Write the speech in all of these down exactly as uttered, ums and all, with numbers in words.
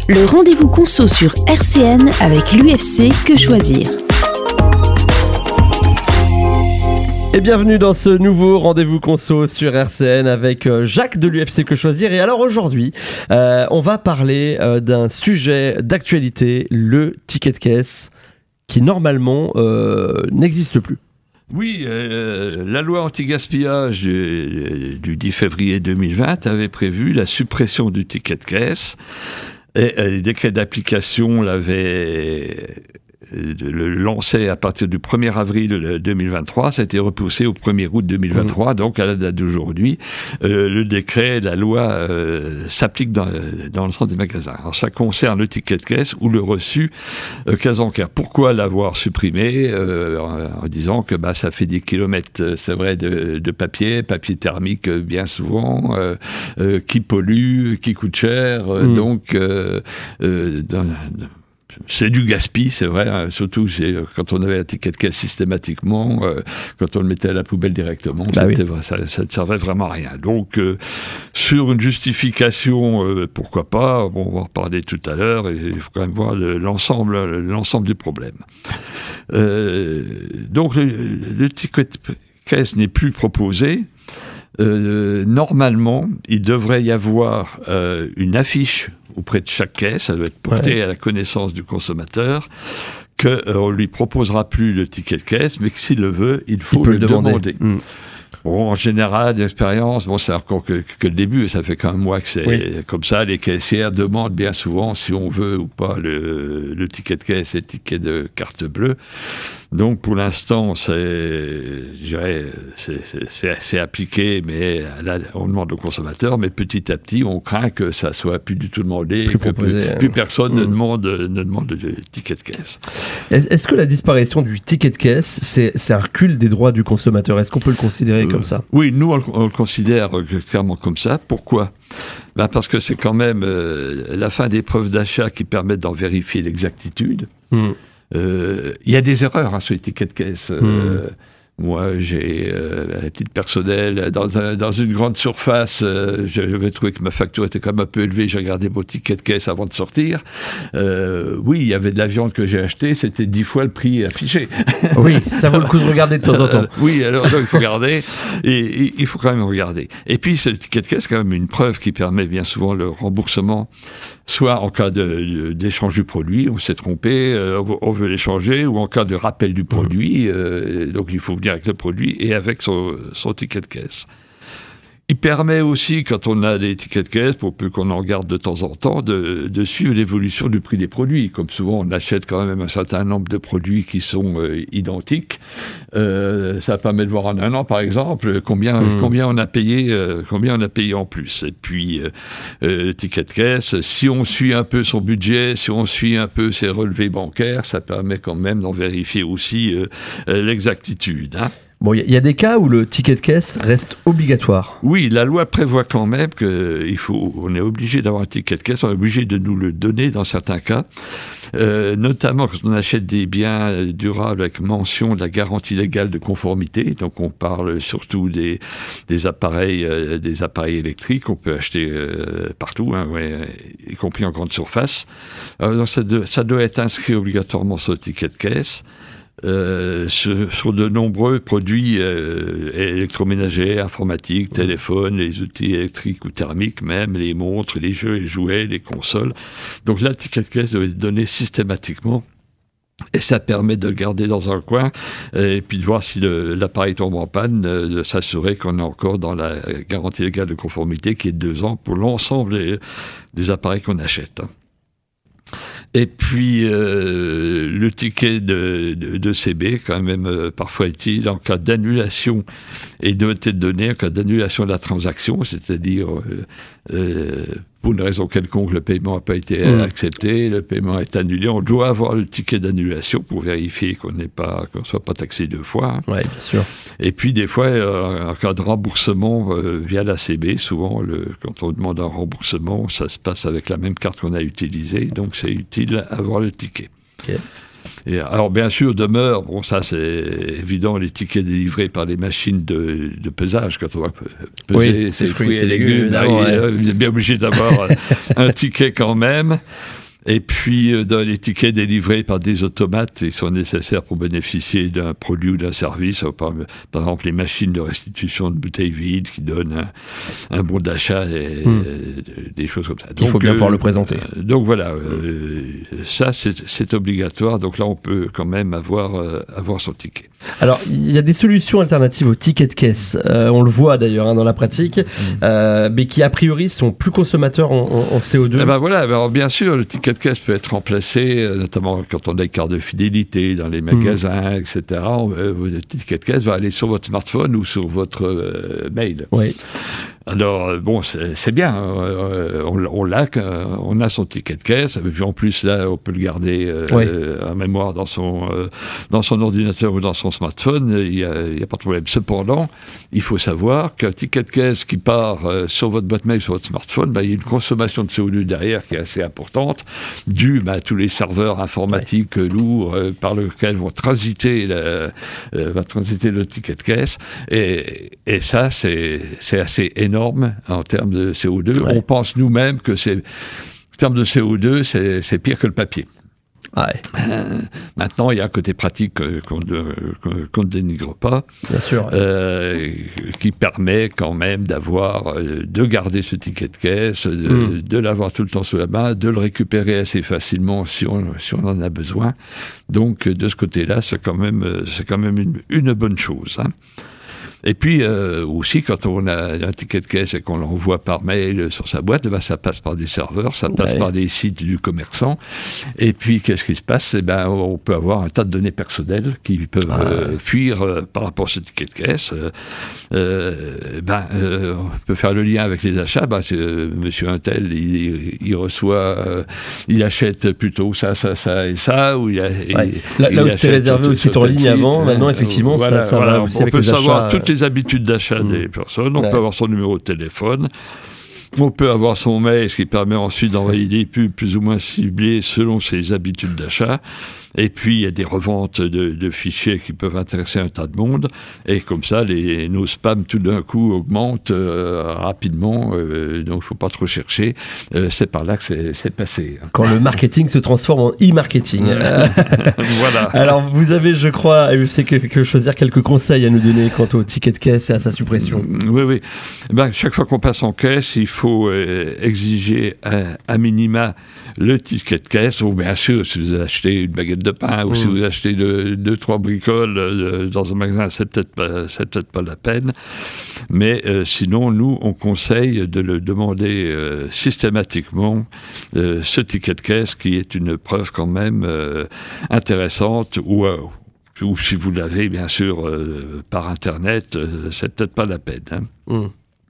Le rendez-vous conso sur R C N avec l'U F C Que Choisir. Et bienvenue dans ce nouveau rendez-vous conso sur R C N avec Jacques de l'U F C Que Choisir. Et alors aujourd'hui, euh, on va parler euh, d'un sujet d'actualité, le ticket de caisse, qui normalement euh, n'existe plus. Oui, euh, la loi anti-gaspillage du, du dix février deux mille vingt avait prévu la suppression du ticket de caisse. Et euh, les décrets d'application l'avaient le lançait à partir du premier avril deux mille vingt-trois, ça a été repoussé au premier août deux mille vingt-trois, mmh. donc à la date d'aujourd'hui, euh, le décret, la loi euh, s'applique dans, dans l'ensemble des magasins. Alors ça concerne le ticket de caisse ou le reçu euh, casse-bancaire. Pourquoi l'avoir supprimé euh, en, en disant que bah, ça fait des kilomètres, c'est vrai, de, de papier, papier thermique bien souvent, euh, euh, qui pollue, qui coûte cher, euh, mmh. donc euh, euh, dans, c'est du gaspille, c'est vrai, hein, surtout c'est, quand on avait un ticket de caisse systématiquement, euh, quand on le mettait à la poubelle directement, bah oui. vrai, ça, ça ne servait vraiment à rien. Donc, euh, sur une justification, euh, pourquoi pas, bon, on va en reparler tout à l'heure, et il faut quand même voir le, l'ensemble, l'ensemble du problème. Euh, donc, le, le ticket de caisse n'est plus proposé. Euh, normalement, il devrait y avoir euh, une affiche auprès de chaque caisse, ça doit être porté ouais. à la connaissance du consommateur, qu'on euh, ne lui proposera plus le ticket de caisse, mais que s'il le veut, il faut il le, le demander. demander. Mmh. Bon, en général, l'expérience, bon, c'est encore que, que le début, ça fait quand même mois que c'est oui. comme ça. Les caissières demandent bien souvent si on veut ou pas le, le ticket de caisse et le ticket de carte bleue. Donc, pour l'instant, c'est, je dirais, c'est, c'est, c'est, c'est appliqué, mais là, on demande au consommateur. Mais petit à petit, on craint que ça soit plus du tout demandé, plus, que proposé, plus, hein. plus personne mmh. ne demande, ne demande le ticket de caisse. Est-ce que la disparition du ticket de caisse, c'est, c'est un recul des droits du consommateur ? Est-ce qu'on peut le considérer euh, comme ça ? Oui, nous, on le, on le considère clairement comme ça. Pourquoi ? Ben parce que c'est quand même euh, la fin des preuves d'achat qui permettent d'en vérifier l'exactitude. Mmh. Il euh, y a des erreurs hein, sur les tickets de caisse. Mmh. Euh, moi, j'ai, euh, à titre personnel, dans, un, dans une grande surface, euh, j'avais trouvé que ma facture était quand même un peu élevée. J'ai regardé mon ticket de caisse avant de sortir. Euh, oui, il y avait de la viande que j'ai achetée, c'était dix fois le prix affiché. Oui, ça vaut le coup de regarder de temps en temps. Euh, oui, alors donc, il faut regarder, et, et il faut quand même regarder. Et puis, ce ticket de caisse, c'est quand même une preuve qui permet bien souvent le remboursement, soit en cas de, de, d'échange du produit, on s'est trompé, euh, on veut l'échanger, ou en cas de rappel du produit, euh, donc il faut venir avec le produit et avec son, son ticket de caisse. Il permet aussi, quand on a des tickets de caisse, pour peu qu'on en regarde de temps en temps, de, de suivre l'évolution du prix des produits. Comme souvent, on achète quand même un certain nombre de produits qui sont euh, identiques. Euh, ça permet de voir en un an, par exemple, combien, mmh. combien on a payé, euh, combien on a payé en plus. Et puis, euh, euh, le ticket de caisse, si on suit un peu son budget, si on suit un peu ses relevés bancaires, ça permet quand même d'en vérifier aussi euh, euh, l'exactitude, hein. Bon, il y, y a des cas où le ticket de caisse reste obligatoire. Oui, la loi prévoit quand même qu'il faut, on est obligé d'avoir un ticket de caisse, on est obligé de nous le donner dans certains cas, euh, notamment quand on achète des biens durables avec mention de la garantie légale de conformité. Donc, on parle surtout des, des appareils, euh, des appareils électriques qu'on peut acheter euh, partout, hein, ouais, y compris en grande surface. Alors, donc ça, de, ça doit être inscrit obligatoirement sur le ticket de caisse. Euh, sur, sur de nombreux produits euh, électroménagers, informatiques, téléphones, les outils électriques ou thermiques même, les montres, les jeux, les jouets, les consoles. Donc là, le ticket de caisse doit être donné systématiquement. Et ça permet de le garder dans un coin et puis de voir si le, l'appareil tombe en panne, euh, de s'assurer qu'on est encore dans la garantie légale de conformité qui est de deux ans pour l'ensemble des, des appareils qu'on achète. Et puis, euh, le ticket de, de, de C B, quand même euh, parfois utile en cas d'annulation, et doit être donné en cas d'annulation de la transaction, c'est-à-dire, euh, euh, pour une raison quelconque, le paiement n'a pas été mmh. accepté, le paiement est annulé. On doit avoir le ticket d'annulation pour vérifier qu'on n'est pas, qu'on ne soit pas taxé deux fois. Hein. Oui, bien sûr. Et puis, des fois, euh, en cas de remboursement euh, via la C B, souvent, le, quand on demande un remboursement, ça se passe avec la même carte qu'on a utilisée, donc c'est utile d'avoir le ticket. Okay. Et alors, bien sûr, demeure, bon, ça c'est évident, les tickets délivrés par les machines de, de pesage, quand on va peser oui, ses fruits, fruits et légumes, là, ouais. il est bien obligé d'avoir un ticket quand même. Et puis, euh, dans les tickets délivrés par des automates, ils sont nécessaires pour bénéficier d'un produit ou d'un service. Par, par exemple, les machines de restitution de bouteilles vides qui donnent un, un bon d'achat et hmm. euh, des choses comme ça. Donc, il faut bien euh, pouvoir le présenter. Euh, donc voilà, euh, ça c'est, c'est obligatoire. Donc là, on peut quand même avoir, euh, avoir son ticket. Alors, il y a des solutions alternatives aux tickets de caisse. Euh, on le voit d'ailleurs hein, dans la pratique, mmh. euh, mais qui a priori sont plus consommateurs en, en, en C O deux. Eh ben voilà, alors bien sûr, le ticket de caisse peut être remplacé, notamment quand on a des cartes de fidélité dans les magasins, mmh. et cetera. Euh, le ticket de caisse va aller sur votre smartphone ou sur votre euh, mail. Oui. Alors, bon, c'est, c'est bien, euh, on, on l'a, on a son ticket de caisse, et puis en plus, là, on peut le garder euh, oui. en mémoire dans son, euh, dans son ordinateur ou dans son smartphone, il n'y a, a pas de problème. Cependant, il faut savoir qu'un ticket de caisse qui part euh, sur votre boîte mail, sur votre smartphone, bah, il y a une consommation de C O deux derrière qui est assez importante, due bah, à tous les serveurs informatiques oui. lourds euh, par lesquels vont transiter, la, euh, va transiter le ticket de caisse, et, et ça, c'est, c'est assez énorme en termes de C O deux. Ouais. On pense nous-mêmes que c'est, en termes de C O deux, c'est, c'est pire que le papier. Ouais. Euh, maintenant, il y a un côté pratique euh, qu'on ne qu'on dénigre pas, bien sûr, euh, qui permet quand même d'avoir, euh, de garder ce ticket de caisse, de, mm. de l'avoir tout le temps sous la main, de le récupérer assez facilement si on, si on en a besoin. Donc, de ce côté-là, c'est quand même, c'est quand même une, une bonne chose. Hein. Et puis euh, aussi, quand on a un ticket de caisse et qu'on l'envoie par mail sur sa boîte, ben, ça passe par des serveurs, ça passe ouais. par des sites du commerçant. Et puis, qu'est-ce qui se passe ? Eh ben, on peut avoir un tas de données personnelles qui peuvent ah, euh, ouais. fuir euh, par rapport à ce ticket de caisse. Euh, ben, euh, on peut faire le lien avec les achats. Ben, c'est, euh, monsieur Untel, il, il reçoit, euh, il achète plutôt ça, ça, ça et ça. Ou il a, ouais. il, là, il là où c'était réservé au site en ligne avant, maintenant, effectivement, voilà, ça, ça voilà, va aussi on avec peut les savoir achats. Toutes les habitudes d'achat mmh. des personnes, on ouais. peut avoir son numéro de téléphone, on peut avoir son mail, ce qui permet ensuite d'envoyer des pubs plus ou moins ciblées selon ses habitudes d'achat. Et puis, il y a des reventes de, de fichiers qui peuvent intéresser un tas de monde. Et comme ça, les, nos spams, tout d'un coup, augmentent euh, rapidement. Euh, donc, il ne faut pas trop chercher. Euh, c'est par là que c'est, c'est passé. Quand le marketing se transforme en e-marketing. Voilà. Alors, vous avez, je crois, à U F C que, que choisir quelques conseils à nous donner quant au ticket de caisse et à sa suppression. Oui, oui. Ben, chaque fois qu'on passe en caisse, il faut euh, exiger à, à minima le ticket de caisse. Ou bien sûr, si vous achetez une baguette de pain ou mmh. si vous achetez deux, deux trois bricoles euh, dans un magasin, c'est peut-être pas, c'est peut-être pas la peine. Mais euh, sinon, nous, on conseille de le demander euh, systématiquement, euh, ce ticket de caisse qui est une preuve quand même euh, intéressante ou euh, ou si vous l'avez, bien sûr, euh, par Internet, euh, c'est peut-être pas la peine. Hein. Mmh.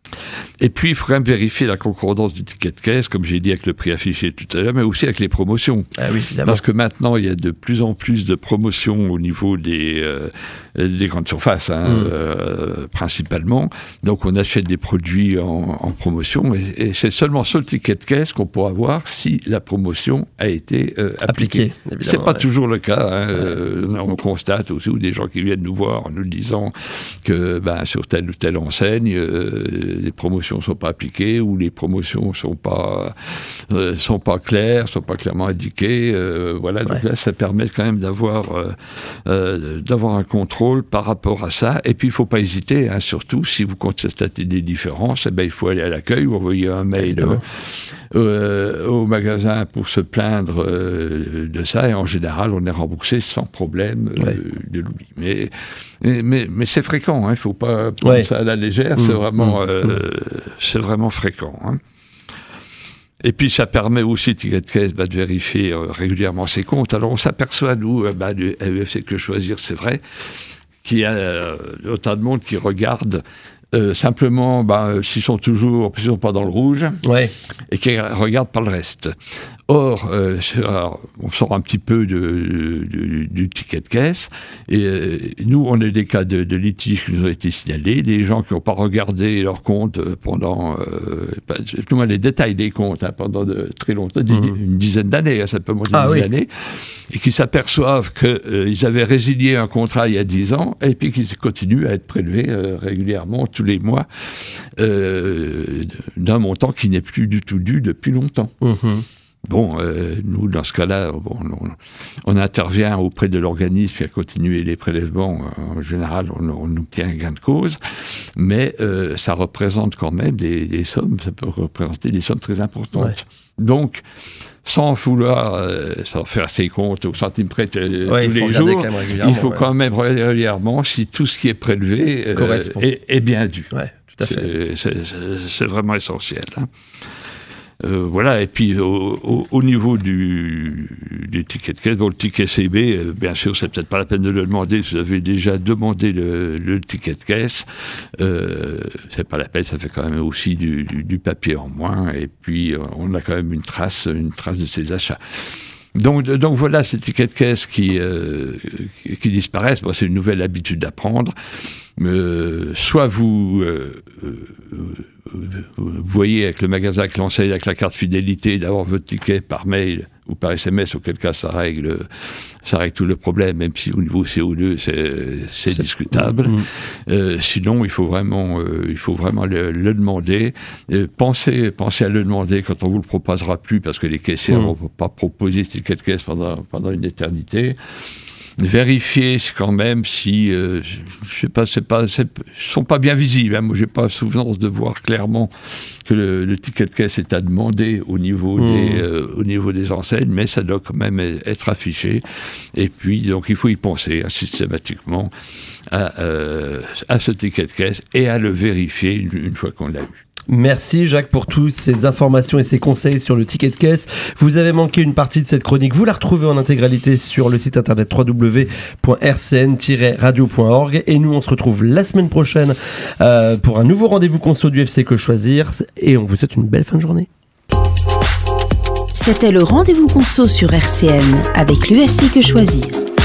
Et puis, il faut quand même vérifier la concordance du ticket de caisse, comme j'ai dit, avec le prix affiché tout à l'heure, mais aussi avec les promotions. Ah oui, évidemment. Parce que maintenant, il y a de plus en plus de promotions au niveau des, euh, des grandes surfaces, hein, mmh. euh, principalement. Donc, on achète des produits en, en promotion, et, et c'est seulement sur le ticket de caisse qu'on pourra voir si la promotion a été euh, appliquée. Appliqué, c'est pas ouais. toujours le cas. Hein. Ouais. Euh, on constate aussi des gens qui viennent nous voir en nous disant que ben, sur telle ou telle enseigne, euh, les promotions ne sont pas appliquées ou les promotions ne sont pas, euh, sont pas claires, sont pas clairement indiquées. Euh, voilà, donc ouais. là, ça permet quand même d'avoir, euh, euh, d'avoir un contrôle par rapport à ça. Et puis, il ne faut pas hésiter, hein, surtout si vous constatez des différences, eh ben, il faut aller à l'accueil ou envoyer un mail euh, euh, au magasin pour se plaindre euh, de ça. Et en général, on est remboursé sans problème euh, ouais. de l'oubli. Mais, mais, mais, mais c'est fréquent, il hein, ne faut pas prendre ouais. ça à la légère, mmh, c'est vraiment... Mmh. Euh, Euh, c'est vraiment fréquent. Hein. Et puis, ça permet aussi, ticket de caisse, bah, de vérifier euh, régulièrement ses comptes. Alors, on s'aperçoit, nous, euh, bah, du U F C Que Choisir, c'est vrai, qu'il y a euh, autant de monde qui regarde euh, simplement bah, s'ils sont toujours, s'ils sont pas dans le rouge, ouais. et qui regardent pas le reste. Or, euh, alors, on sort un petit peu de, de, de, du ticket de caisse, et euh, nous, on a des cas de, de litiges qui nous ont été signalés, des gens qui n'ont pas regardé leur compte pendant, euh, pas, tout le monde les détails des comptes, hein, pendant de, très longtemps, mmh. une dizaine d'années, hein, ça peut monter ah, une oui. dizaine d'années, et qui s'aperçoivent qu'ils euh, avaient résilié un contrat il y a dix ans, et puis qu'ils continuent à être prélevés euh, régulièrement, tous les mois, euh, d'un montant qui n'est plus du tout dû depuis longtemps. Mmh. Bon, euh, nous, dans ce cas-là, bon, on, on intervient auprès de l'organisme qui a continué les prélèvements. En général, on, on obtient un gain de cause, mais euh, ça représente quand même des, des sommes, ça peut représenter des sommes très importantes. Ouais. Donc, sans vouloir euh, sans faire ses comptes au centime près euh, ouais, tous les jours, il faut ouais. quand même régulièrement si tout ce qui est prélevé euh, est, est bien dû. Ouais, tout à fait. C'est, c'est, c'est vraiment essentiel. Hein. Euh, voilà, et puis au, au, au niveau du, du ticket de caisse, bon, le ticket C B, euh, bien sûr, c'est peut-être pas la peine de le demander, si vous avez déjà demandé le, le ticket de caisse, euh, c'est pas la peine, ça fait quand même aussi du, du, du papier en moins, et puis euh, on a quand même une trace, une trace de ses achats. Donc, donc voilà, ces tickets de caisse qui, euh, qui, qui disparaissent, bon, c'est une nouvelle habitude à prendre. Euh, soit vous, euh, euh, vous voyez avec le magasin, avec l'enseigne, avec la carte fidélité, d'avoir votre ticket par mail ou par S M S, auquel cas ça règle, ça règle tout le problème, même si au niveau C O deux, c'est, c'est, c'est discutable. Mmh. Euh, sinon, il faut vraiment, euh, il faut vraiment le, le demander. Euh, pensez, pensez à le demander quand on vous le proposera plus, parce que les caissiers ne mmh. vont pas proposer ce ticket de caisse pendant, pendant une éternité. Vérifier quand même si, euh, je, je sais pas, c'est pas, c'est, sont pas bien visibles. Hein. Moi, j'ai pas souvenance de voir clairement que le, le ticket de caisse est à demander au niveau mmh. des, euh, au niveau des enseignes, mais ça doit quand même être affiché. Et puis, donc, il faut y penser hein, systématiquement à, euh, à ce ticket de caisse et à le vérifier une, une fois qu'on l'a eu. Merci Jacques pour toutes ces informations et ces conseils sur le ticket de caisse. Vous avez manqué une partie de cette chronique, vous la retrouvez en intégralité sur le site internet w w w point r c n tiret radio point org et nous on se retrouve la semaine prochaine euh, pour un nouveau rendez-vous conso du F C Que Choisir et on vous souhaite une belle fin de journée. C'était le rendez-vous conso sur R C N avec l'U F C Que Choisir.